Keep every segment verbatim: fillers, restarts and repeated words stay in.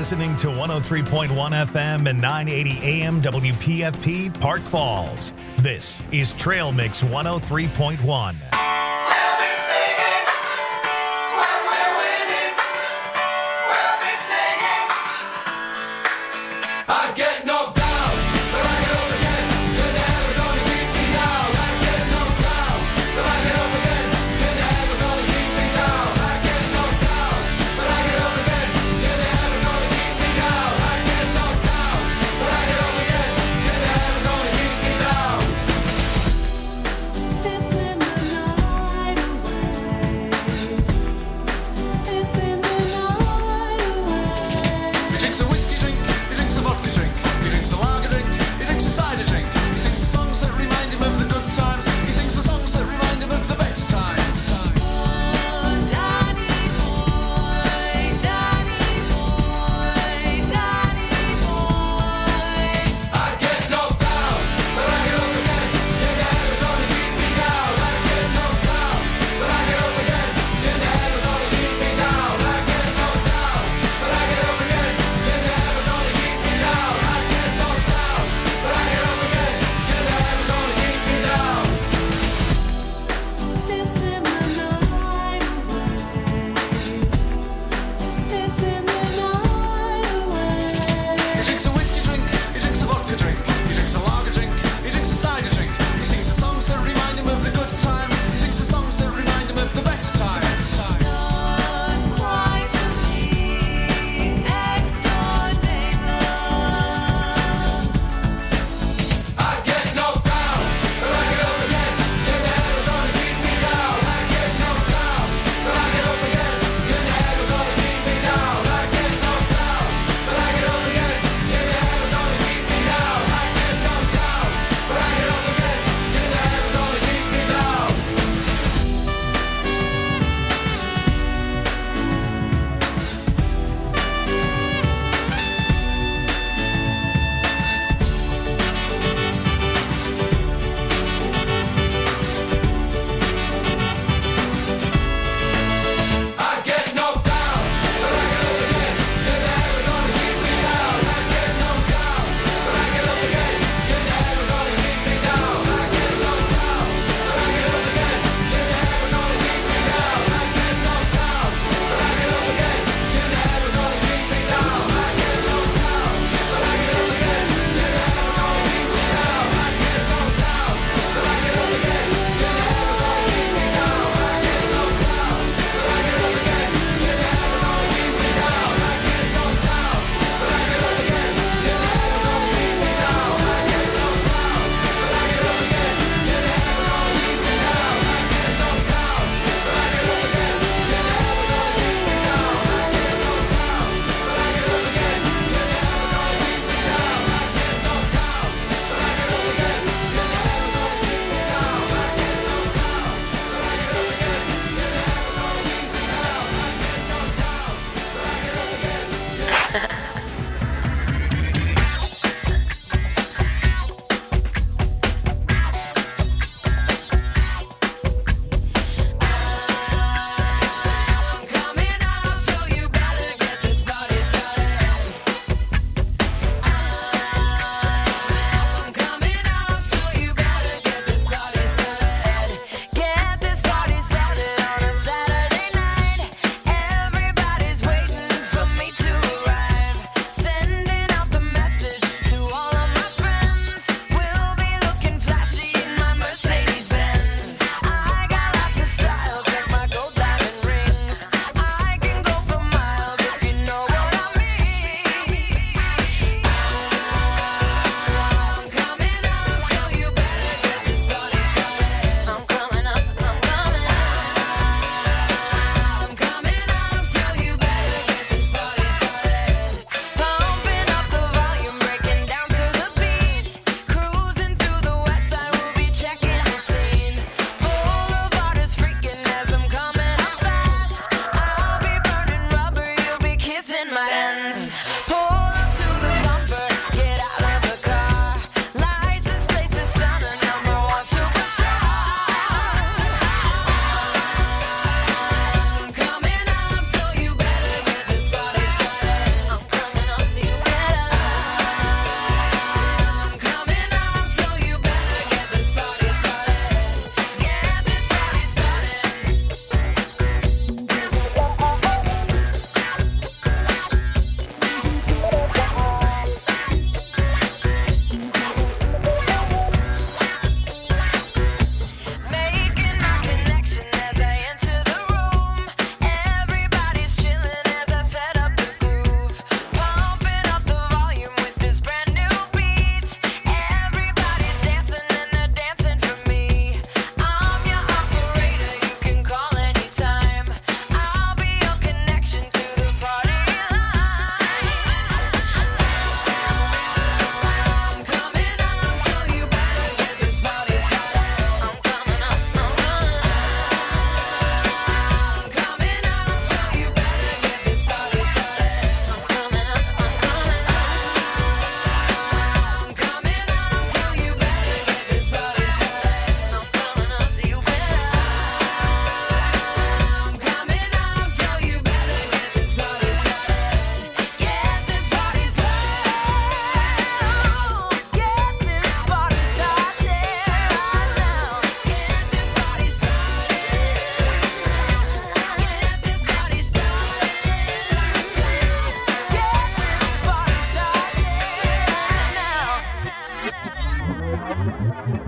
listening to one oh three point one F M and nine eighty A M W P F P Park Falls. This is Trail Mix one oh three point one. This in the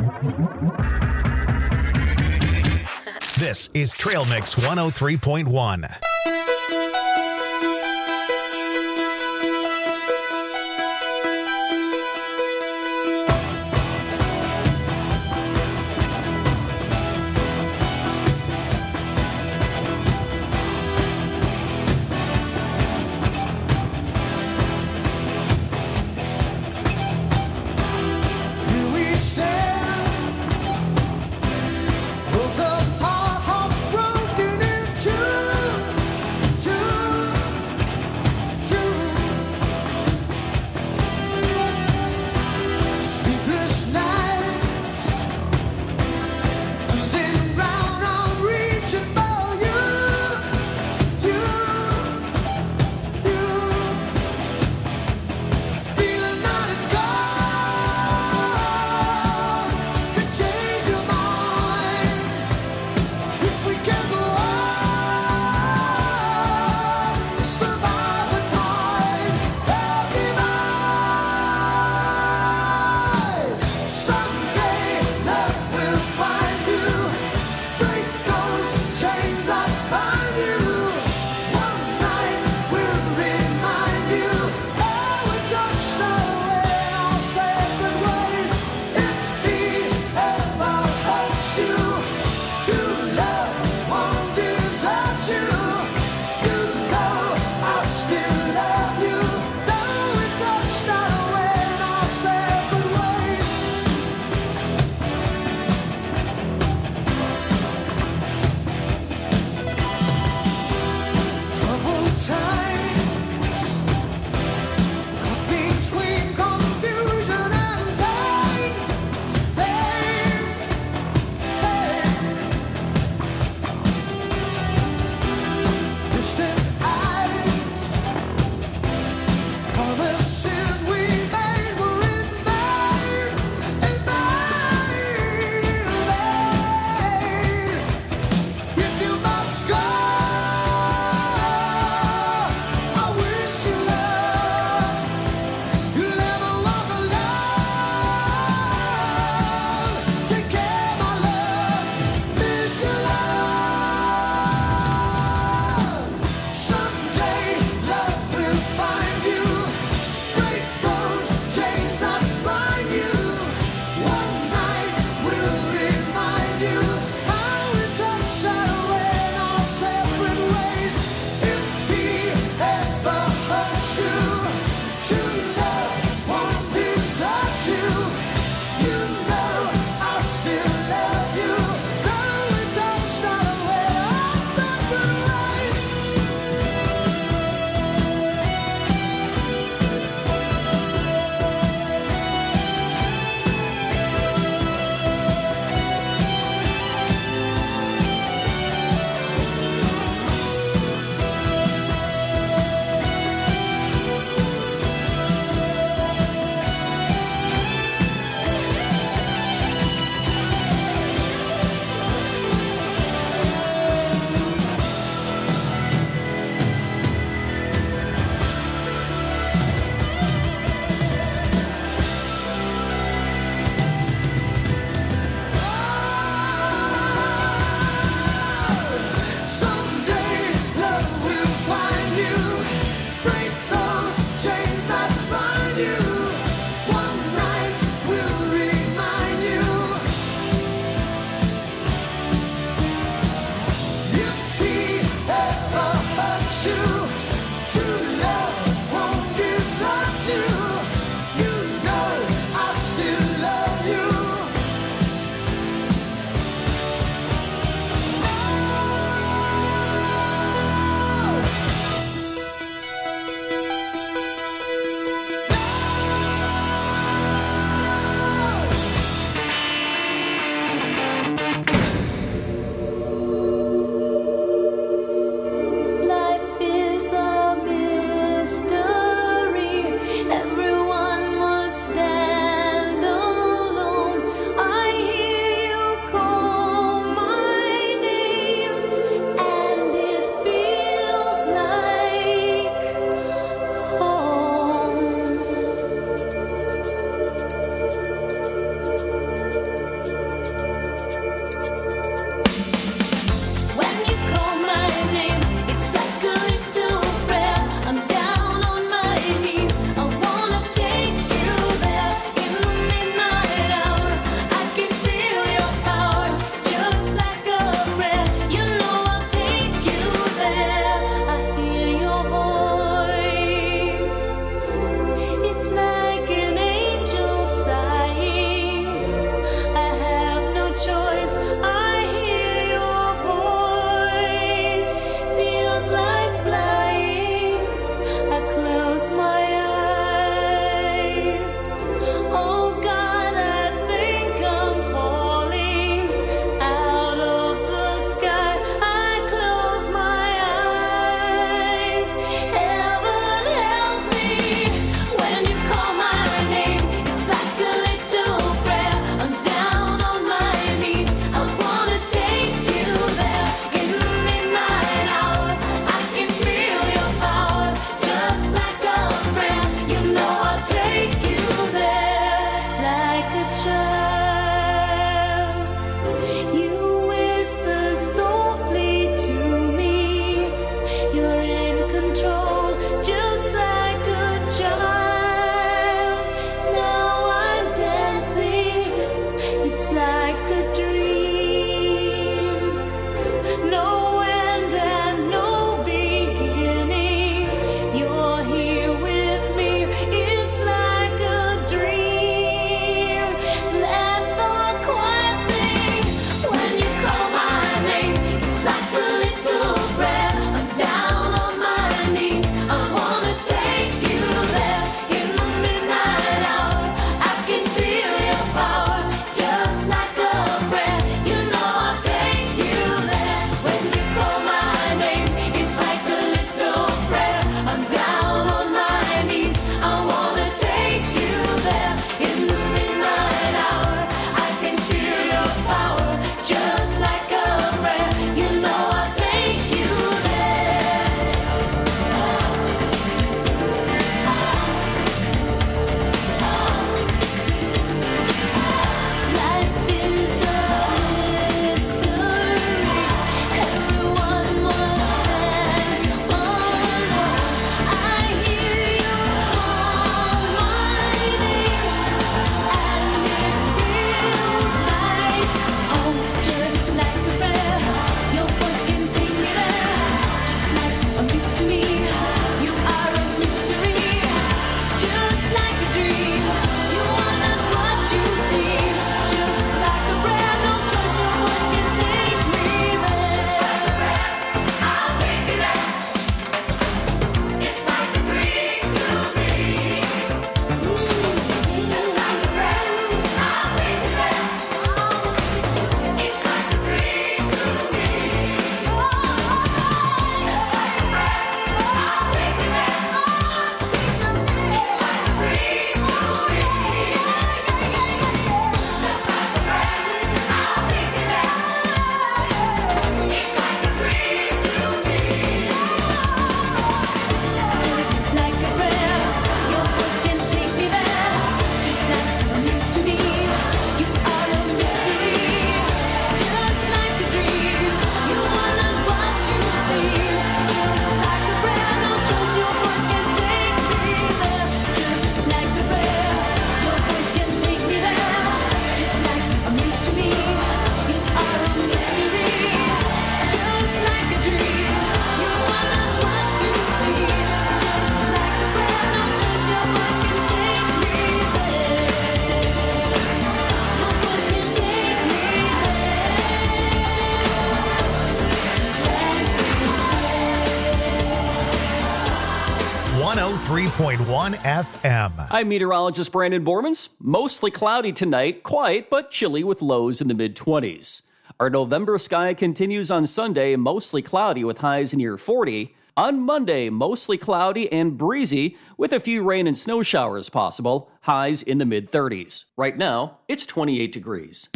This is Trail Mix one oh three point one. Broken into three point one F M. I'm meteorologist Brandon Bormans. Mostly cloudy tonight, quiet but chilly with lows in the mid-twenties. Our November sky continues on Sunday, mostly cloudy with highs near forty. On Monday, mostly cloudy and breezy with a few rain and snow showers possible, highs in the mid-thirties. Right now, it's twenty-eight degrees.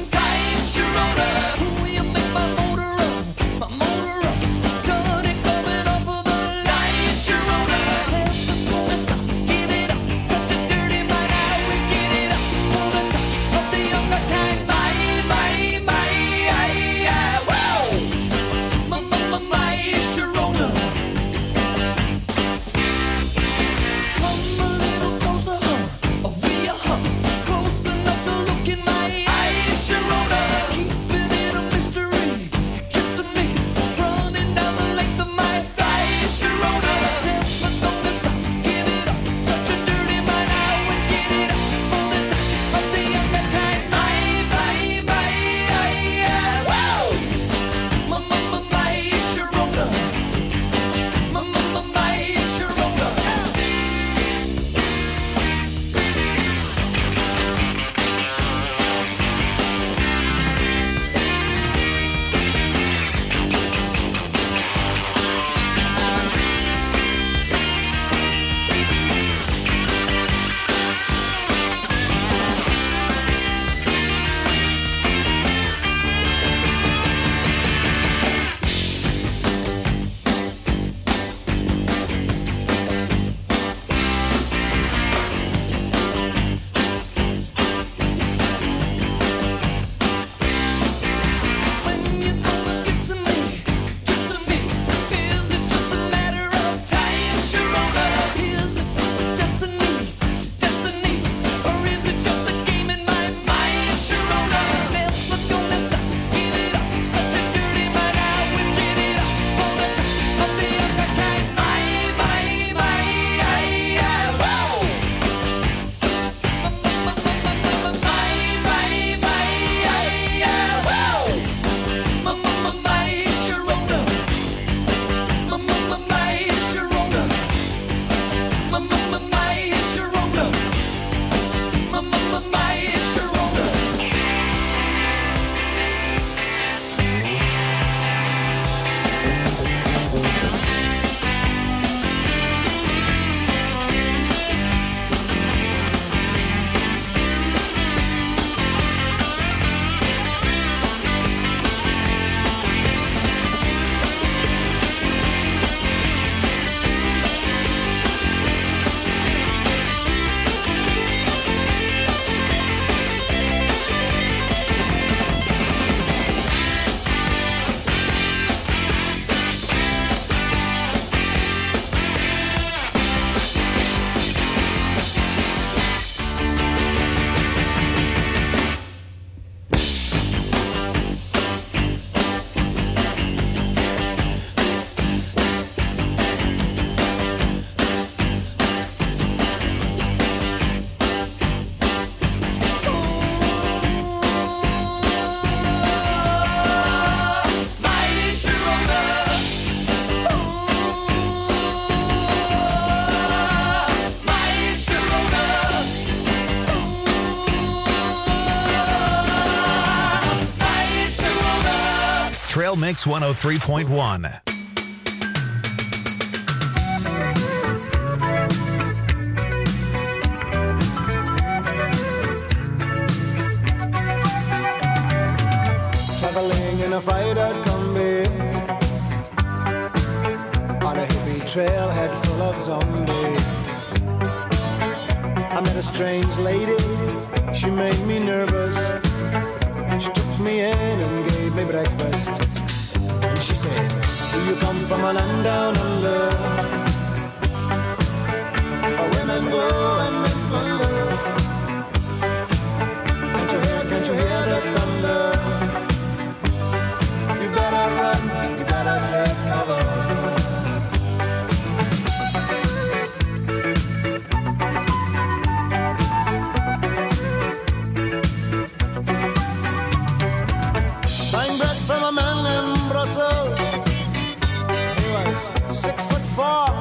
Come Trail Mix one oh three point one. Traveling in a five-out Kombi on a hippie trailhead full of zombies. I met a strange lady, she made me nervous. She took me in and gave me breakfast. And she said, do you come from a land down under, where women glow and men plunder? Can't you hear, can't you hear the thunder? You better run, you better take cover. From a man in Brussels, he was six foot four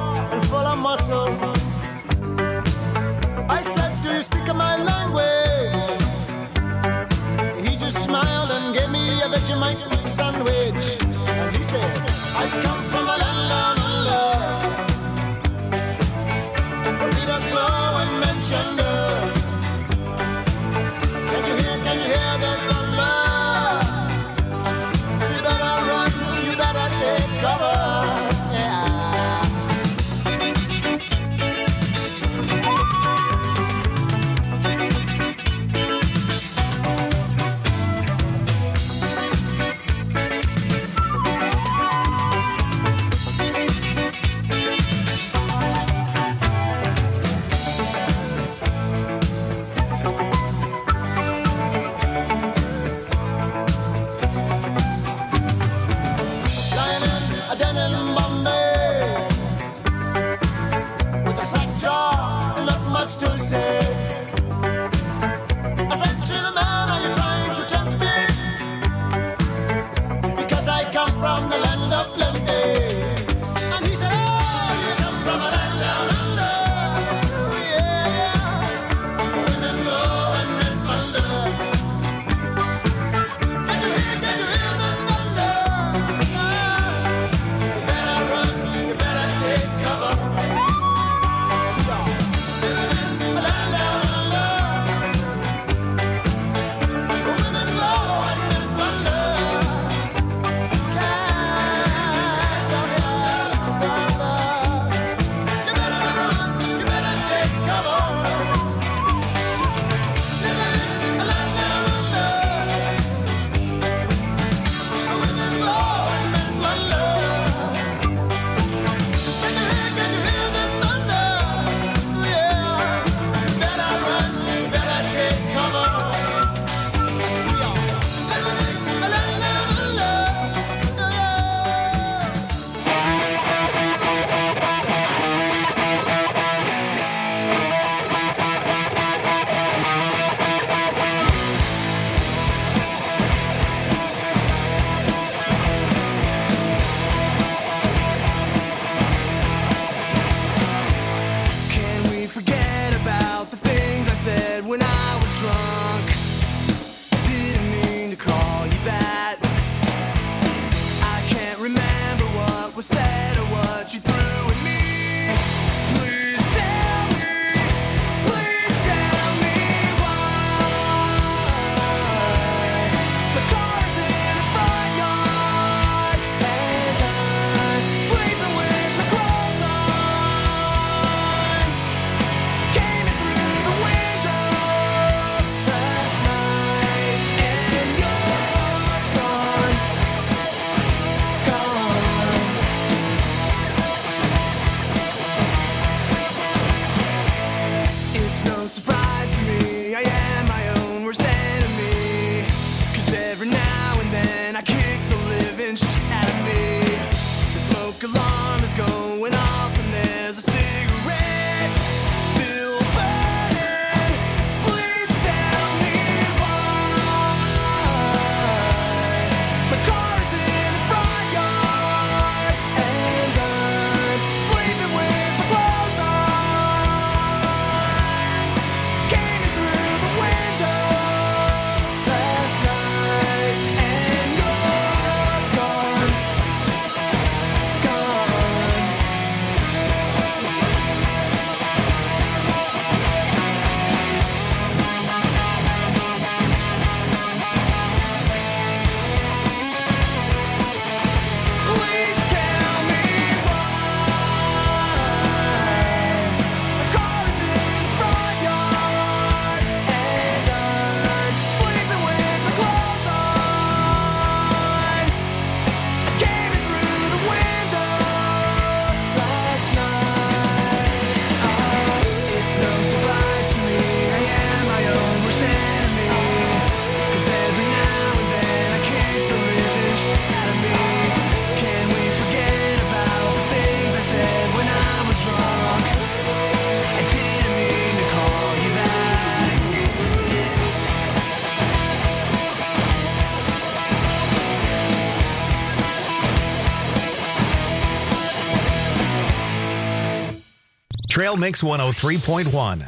Trail Mix one oh three point one.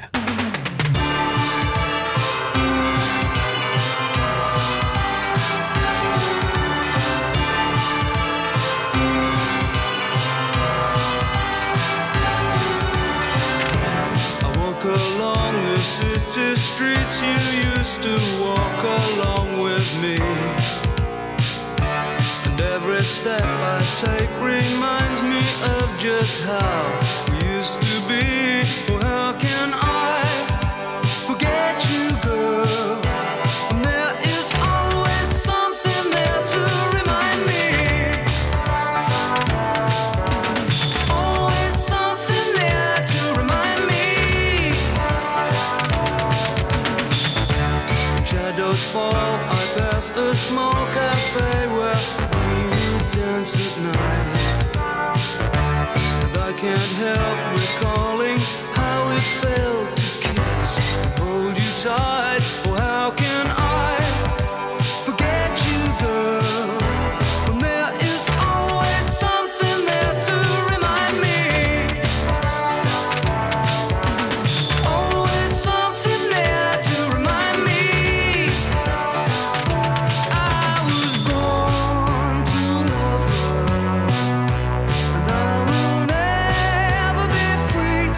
Along the city streets you used to walk along with me, and every step I take reminds me of just how we used to be. Well, how can I forget you, girl, when there is always something there to remind me, always something there to remind me. Shadows fall, I pass a small cafe where we would dance at night, and I can't help recalling how it felt to kiss and hold you tight. Well, how can I forget you, girl, when there is always something there to remind me, always something there to remind me. I was born to love her, and I will never be free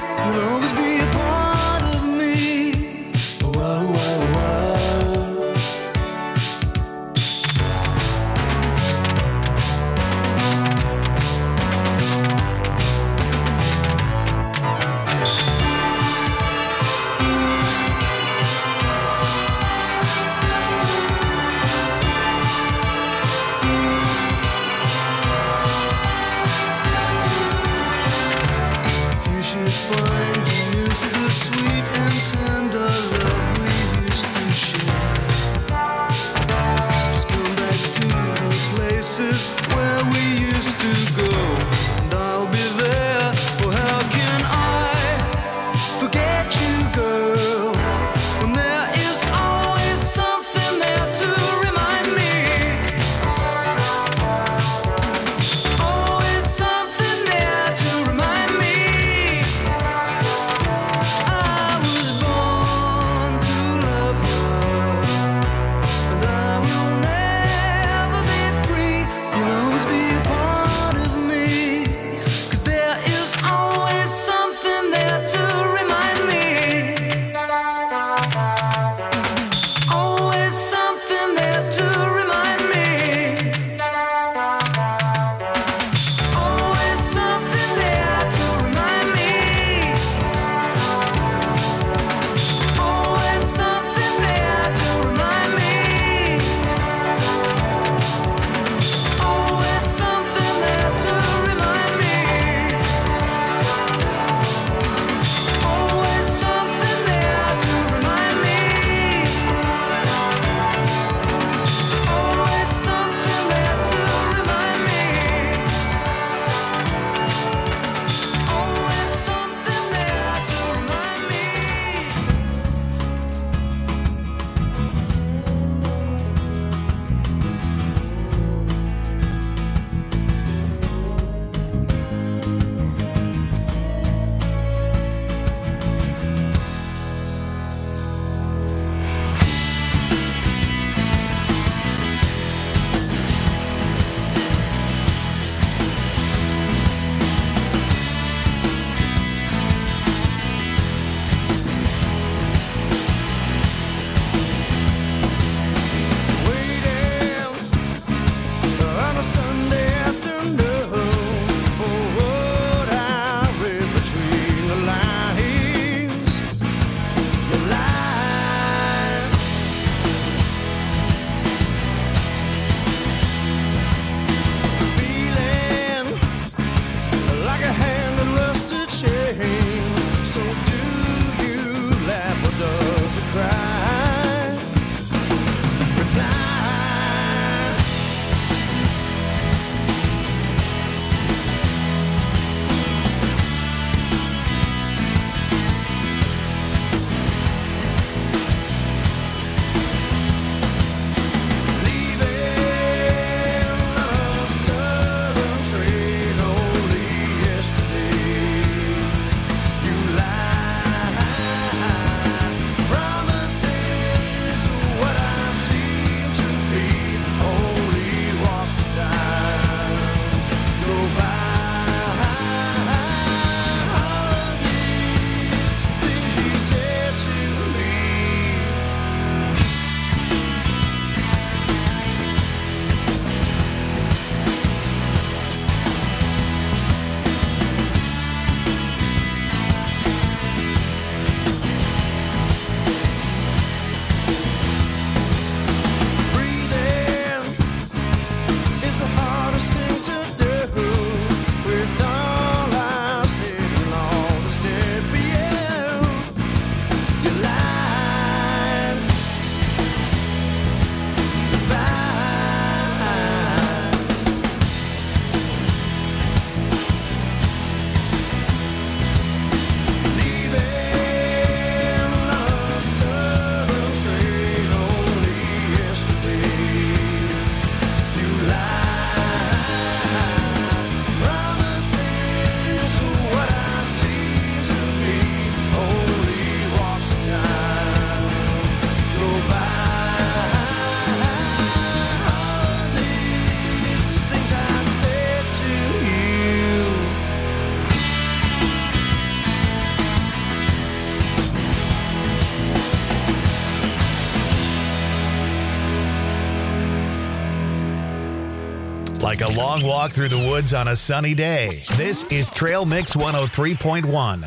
like a long walk through the woods on a sunny day. This is Trail Mix one oh three point one.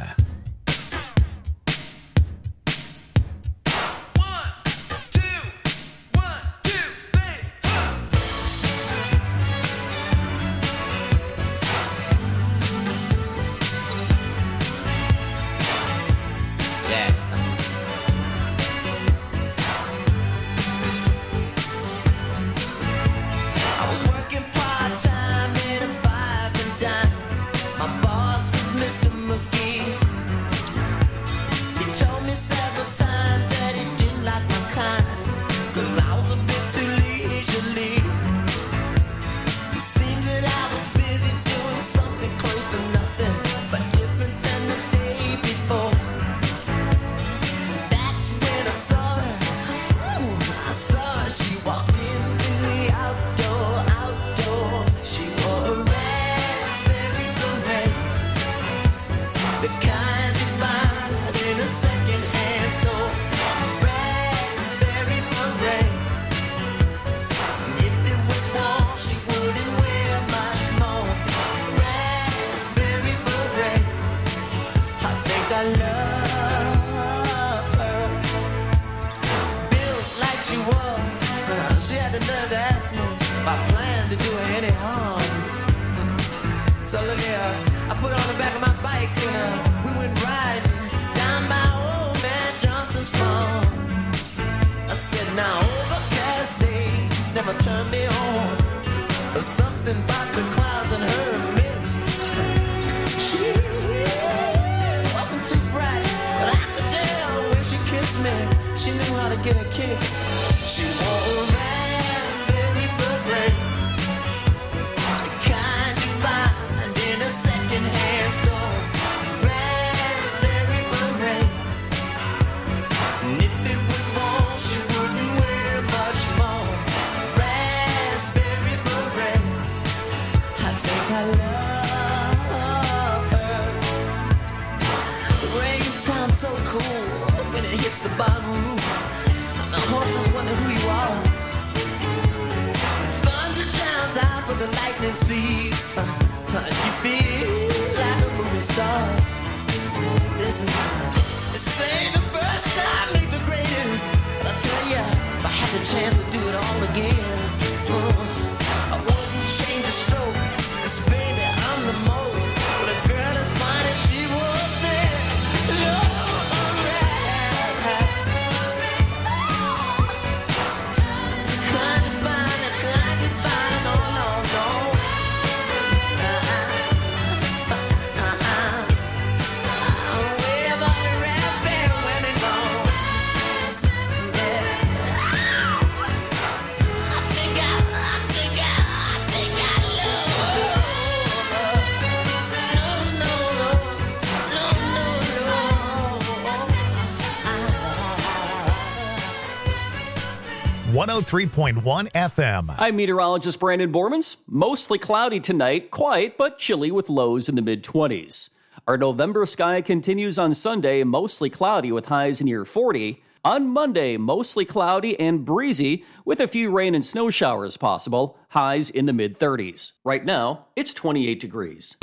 one oh three point one F M. I'm meteorologist Brandon Bormans. Mostly cloudy tonight, quiet but chilly with lows in the mid-twenties. Our November sky continues on Sunday, mostly cloudy with highs near forty. On Monday, mostly cloudy and breezy with a few rain and snow showers possible, highs in the mid-thirties. Right now, it's twenty-eight degrees.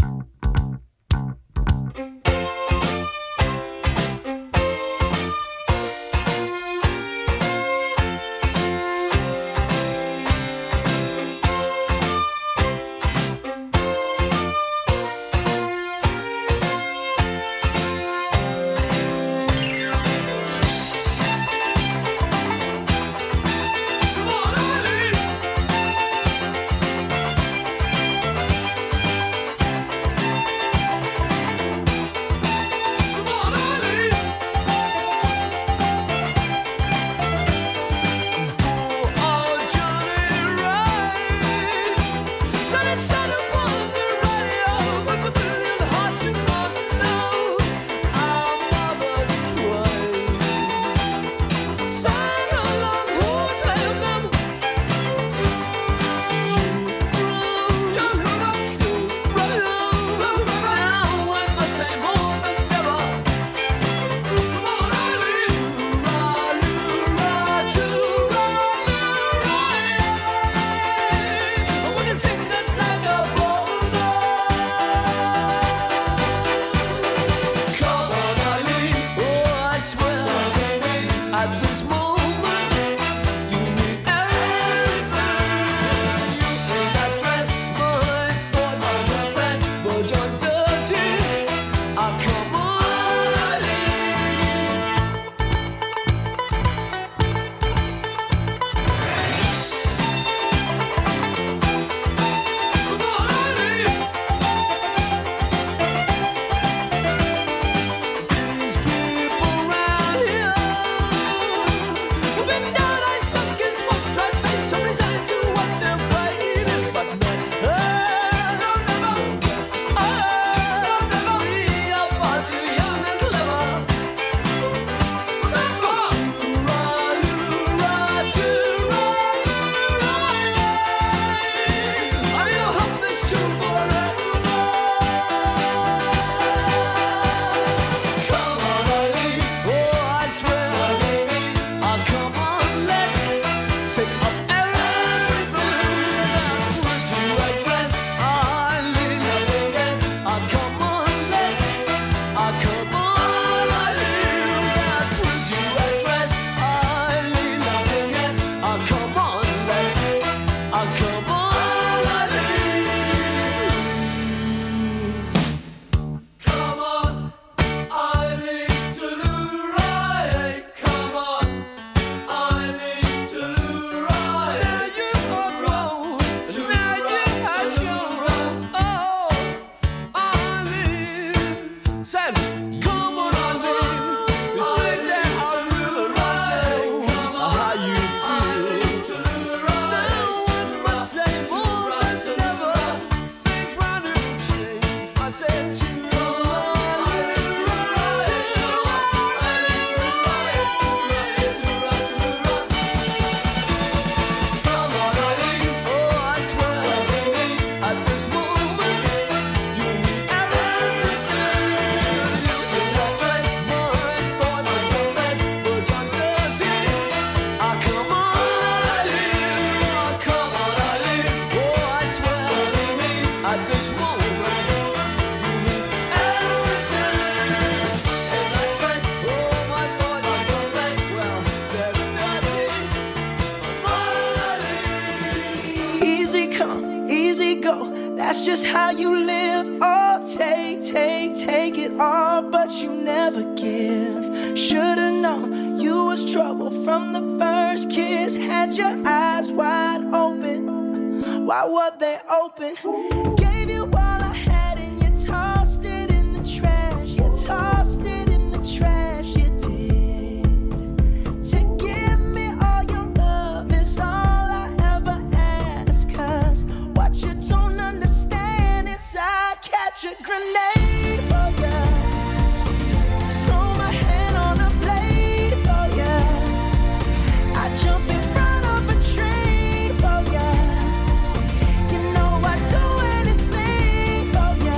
That's just how you live. Oh, take, take, take it all, but you never give. Should've known you was trouble from the first kiss. Had your eyes wide open. Why were they open? Gave you all I had and you tossed it in the trash. You tossed it in the trash. You did. To give me all your love is all I ever ask. Cause what you don't understand is I'd catch a grenade for ya. Throw my hand on a blade for ya. I jump in front of a train for ya. You know I'd do anything for ya.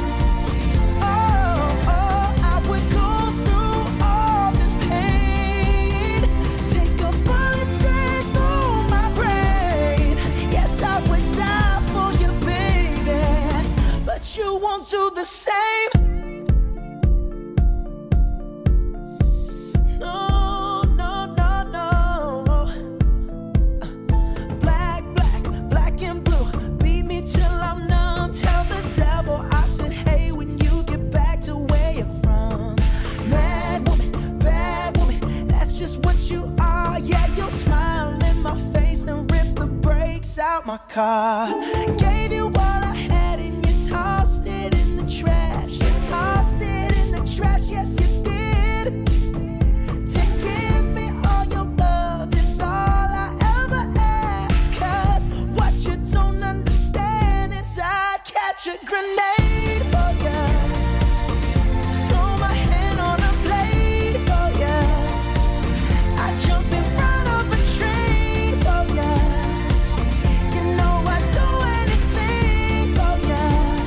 Oh, oh, I would go through all this pain. Take a bullet straight through my brain. Yes, I would die for you, baby, but you won't do the same. No, no, no, no. Black, black, black and blue. Beat me till I'm numb. Tell the devil I said, hey, when you get back to where you're from. Mad woman, bad woman, that's just what you are. Yeah, you'll smile in my face, then rip the brakes out my car. Gave you all I had and you tossed it in the trash. You tossed it in the trash, yes you did. To give me all your love is all I ever ask. Cause what you don't understand is I'd catch a grenade for ya. Throw my hand on a blade for ya. I jump in front of a train for ya. You know I'd do anything for ya.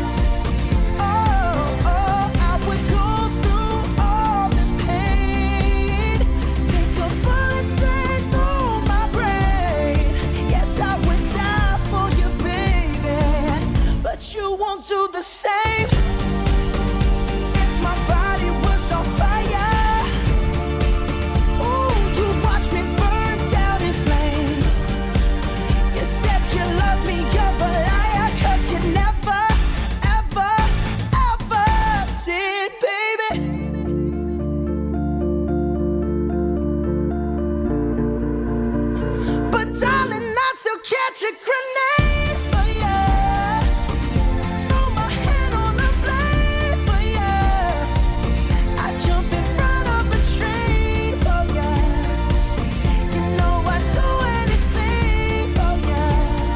Oh, oh, I would go through all this pain. Take a bullet straight through my brain. Yes, I would die for you, baby, but you won't do the same. If my body was on fire, ooh, you watch me burn down in flames. You said you love me, you're a liar, cause you never, ever, ever did, baby. But darling, I still catch a grenade for ya. Throw my hand on a blade for ya. I jump in front of a train for ya. You know I'd do anything for ya.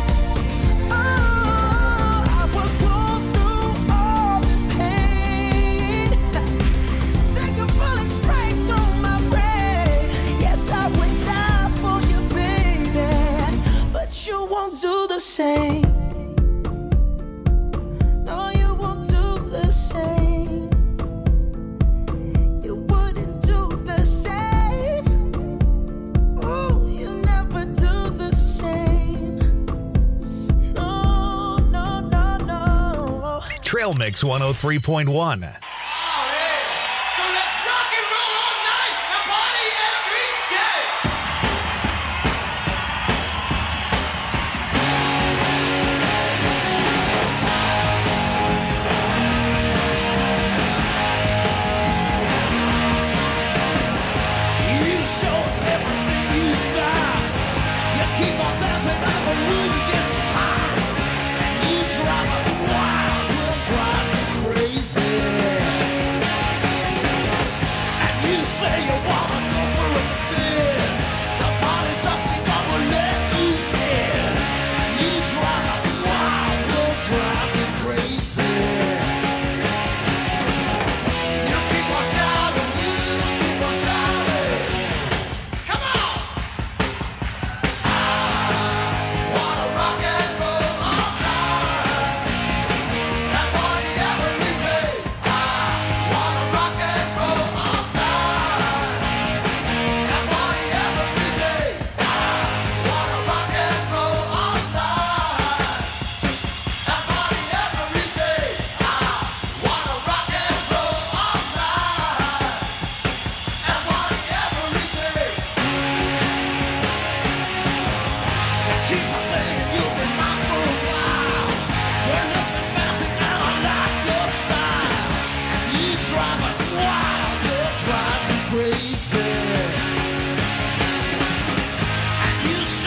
Oh, I would go through all this pain. Take a bullet straight through my brain. Yes, I would die for you, baby, but you won't do the same. No, you won't do the same. You wouldn't do the same. Oh, you never do the same. No, no, no, no. Trail Mix one oh three point one. So let's rock and roll all night and party every day. You show us everything you've got. You keep on dancing and the room gets hot. You drive us wild, we'll drive you crazy.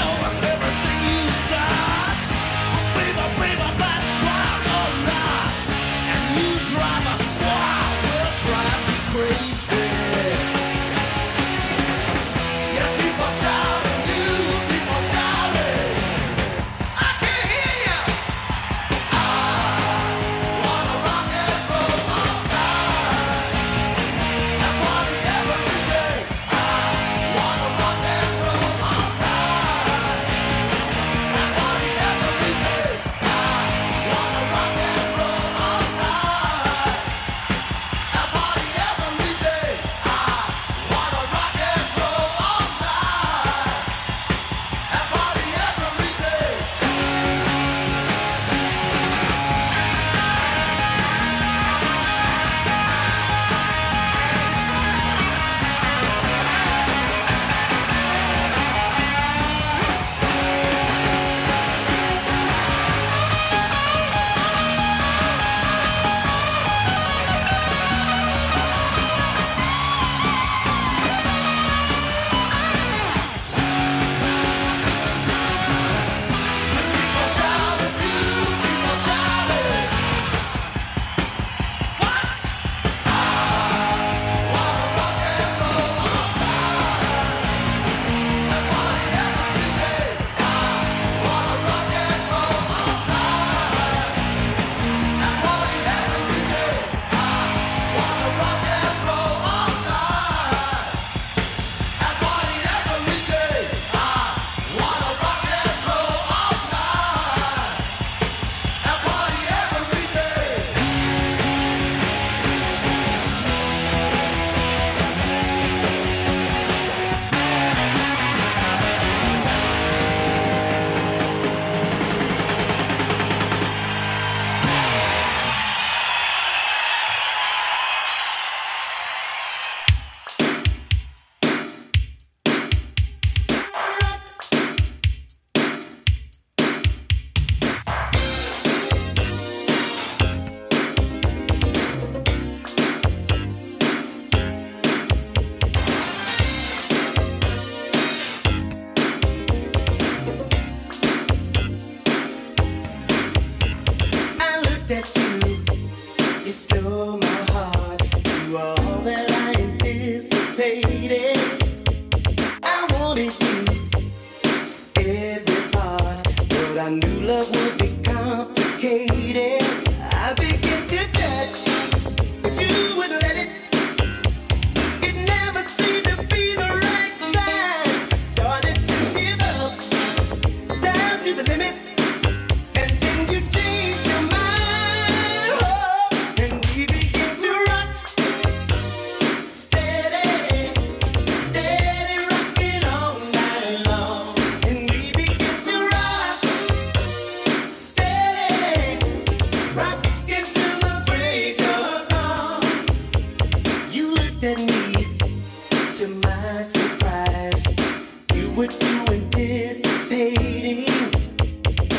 were too anticipating.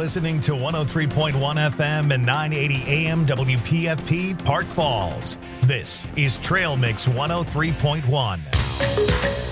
listening to one oh three point one F M and nine eighty A M W P F P Park Falls. This is Trail Mix one oh three point one.